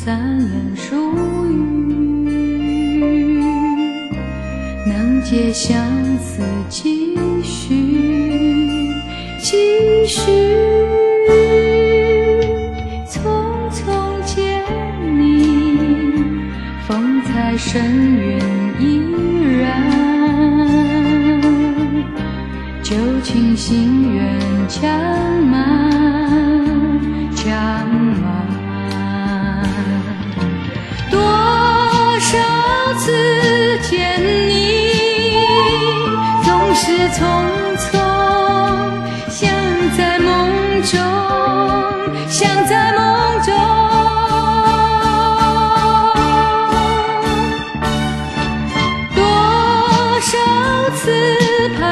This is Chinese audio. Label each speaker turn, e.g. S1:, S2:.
S1: 三言数语，能借相思继续继续。匆匆见你，风采深韵依然，旧情心愿将满。